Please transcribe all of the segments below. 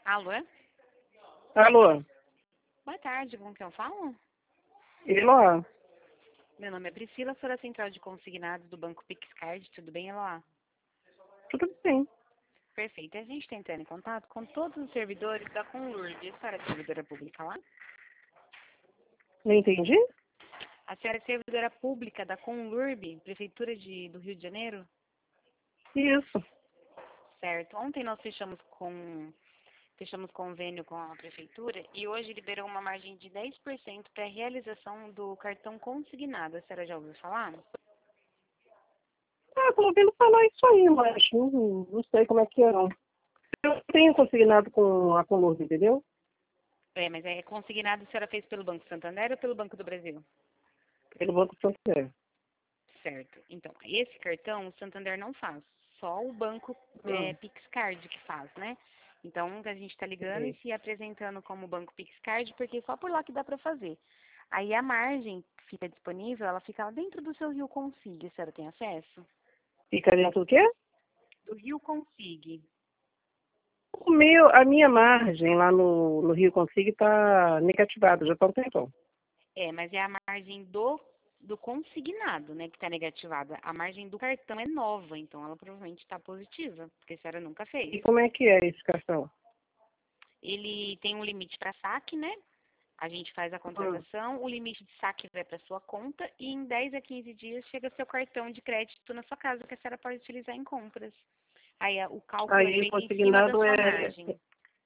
Alô? Alô, Boa tarde, com quem eu falo? Eloá, Meu nome é Priscila, sou da Central de Consignados do Banco PixCard. Tudo bem, Eloá? tudo bem? Perfeito. A gente está entrando em contato com todos os servidores da Conlurb. A senhora é servidora pública lá? Não entendi? A senhora é servidora pública da Conlurb, Prefeitura do Rio de Janeiro? Isso. Certo. Ontem nós fechamos convênio com a Prefeitura e hoje liberou uma margem de 10% para a realização do cartão consignado. A senhora já ouviu falar? Tô ouvindo falar isso aí, mas não sei como é que é, não. Eu tenho consignado com a Colômbia, entendeu? É, mas é consignado, a senhora fez pelo Banco Santander ou pelo Banco do Brasil? Pelo Banco Santander. Certo. Então, esse cartão o Santander não faz. Só o banco PixCard que faz, né? Então, a gente está ligando e Ok. se apresentando como banco PixCard, porque só por lá que dá para fazer. Aí a margem que fica disponível, ela fica lá dentro do seu Rio Consig. A senhora tem acesso? Fica dentro do quê? Do Rio Consig. A minha margem lá no Rio Consigo está negativada, já está um tempão. É, mas é a margem do consignado, né, que está negativada. A margem do cartão é nova, então ela provavelmente está positiva, porque a senhora nunca fez. E como é que é esse cartão? Ele tem um limite para saque, né? A gente faz a Hum. contratação, o limite de saque vai para sua conta e em 10 a 15 dias chega seu cartão de crédito na sua casa, que a senhora pode utilizar em compras. Aí o cálculo é Aí o feito em cima da consignado sua é. margem.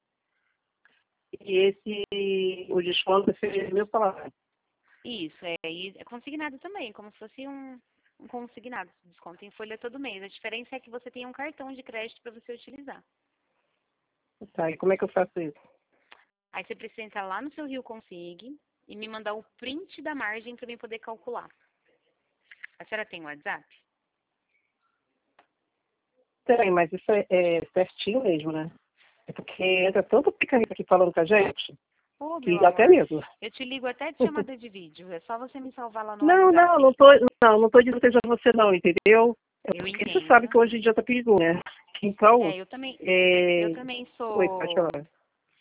O desconto é feito no meu salário. Isso, é consignado também, como se fosse um consignado, desconto em folha todo mês. A diferença é que você tem um cartão de crédito para você utilizar. Tá, e como é que eu faço isso? Aí você precisa entrar lá no seu Rio Consig e me mandar o print da margem para eu poder calcular. A senhora tem o WhatsApp? Tem, mas isso é certinho mesmo, né? É porque entra tanto picareta aqui falando com a gente, Ô, meu que dá até amor, medo. eu te ligo até de chamada de vídeo. É só você me salvar lá no Não, não, WhatsApp. não tô dizendo que seja você não, entendeu? É Eu porque você sabe entendo. que hoje em dia tá perigoso, né? Então, É, eu é... também Oi, pode sou, falar.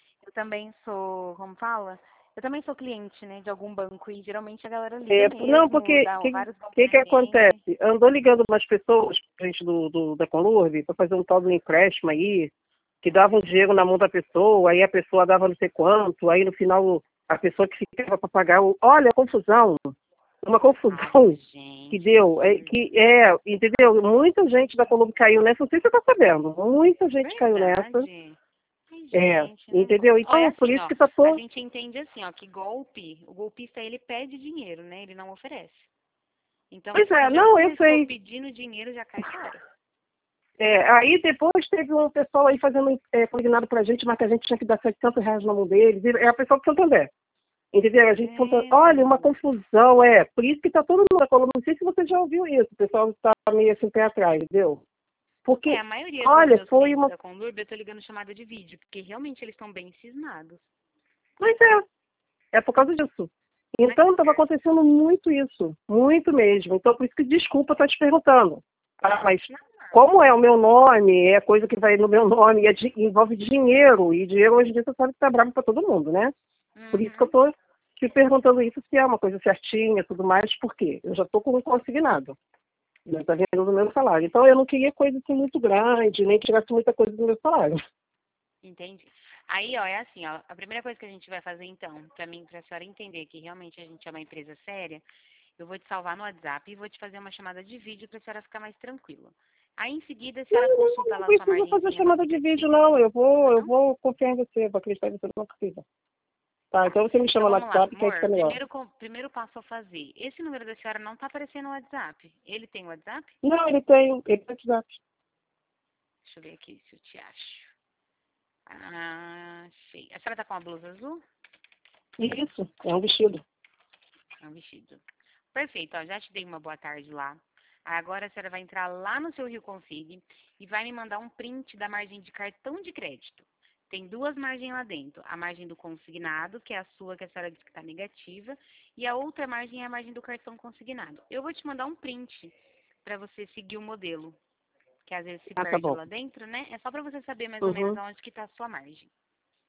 como fala? Eu também sou cliente, né, de algum banco e geralmente a galera liga Não, mesmo, porque dá o vários golpes que na gente. acontece? Andou ligando umas pessoas, frente da Conurb, para fazer um tal do empréstimo aí, que dava um dinheiro na mão da pessoa, aí a pessoa dava não sei quanto, aí no final a pessoa que ficava para pagar, olha, confusão, uma Ai, confusão que gente, deu, absurdo. entendeu? Muita gente da Colômbia caiu nessa, não sei se você está sabendo, muita gente caiu nessa, Verdade. Ai, gente, não entendeu? pode. Olha Então, por assim, isso ó, que tá a todo... gente entende assim, ó, que o golpista ele pede dinheiro, né? Ele não oferece. Então, Pois se é, já não, eu começou sei. pedindo dinheiro, já cai fora. Aí depois teve um pessoal aí fazendo consignado pra gente, mas que a gente tinha que dar R$ 700 na mão deles, é a pessoa do Santander. Entendeu? A gente falou, olha, uma Credo. confusão, por isso que está todo mundo falando, não sei se você já ouviu isso, o pessoal está meio assim pé atrás, entendeu? É, Porque, a maioria dos olha, meus foi clientes uma. da Conlurb, eu tô ligando chamada de vídeo, porque realmente eles estão bem cismados. Pois é por causa disso. Mas, Então estava acontecendo muito isso, muito mesmo. Então por isso que desculpa estar te perguntando. Mas como é o meu nome, é coisa que vai no meu nome, envolve dinheiro, e dinheiro hoje em dia você sabe que tá bravo para todo mundo, né? Por isso que eu uhum, estou te perguntando isso, se é uma coisa certinha, tudo mais, por quê? Eu já estou com um consignado. Está vendo do meu salário. Então eu não queria coisa assim muito grande, nem que tirasse muita coisa do meu salário. entendi. Aí, ó, é assim, ó, a primeira coisa que a gente vai fazer, então, pra senhora entender que realmente a gente é uma empresa séria, eu vou te salvar no WhatsApp e vou te fazer uma chamada de vídeo pra senhora ficar mais tranquila. Aí, em seguida, a senhora consulta Não lá a sua precisa fazer margenzinha no chamada de vídeo, não. aplicativo. Eu Não? vou confiar em você, vou acreditar em você, não precisa. Tá, Tá. então você me Então, chama no vamos lá, WhatsApp, que aí fica amor. melhor. Primeiro passo a fazer. Esse número da senhora não tá aparecendo no WhatsApp. Ele tem WhatsApp? Não, ele tem WhatsApp. Deixa eu ver aqui se eu te acho. Ah, achei. A senhora tá com uma blusa azul? Isso, é um vestido. É um vestido. Perfeito, ó, já te dei uma boa tarde lá. Agora a senhora vai entrar lá no seu Rio Config e vai me mandar um print da margem de cartão de crédito. Tem duas margens lá dentro. A margem do consignado, que é a sua, que a senhora disse que está negativa, e a outra margem é a margem do cartão consignado. Eu vou te mandar um print para você seguir o modelo, que às vezes se Ah, tá perde bom. lá dentro, né? É só para você saber mais ou menos Uhum. aonde que está a sua margem.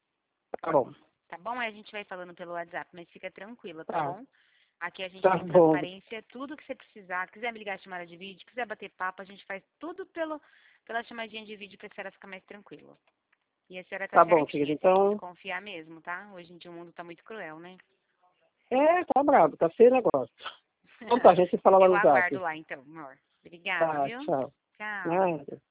Tá bom. Tá bom? Aí a gente vai falando pelo WhatsApp, mas fica tranquila, tá Tá. bom? Aqui a gente Tá tem bom. transparência, tudo que você precisar. Quiser me ligar chamada de vídeo, quiser bater papo, a gente faz tudo pela chamadinha de vídeo pra senhora ficar mais tranquila. E a senhora tá Tá bom, certinha, querida. tem que Então, desconfiar mesmo, tá? Hoje em dia o mundo tá muito cruel, né? tá brabo, tá feio o negócio. Então tá, a gente se fala lá Eu no aguardo zap. lá então, amor. Obrigada, Tá, viu? tchau. Tchau. Nada.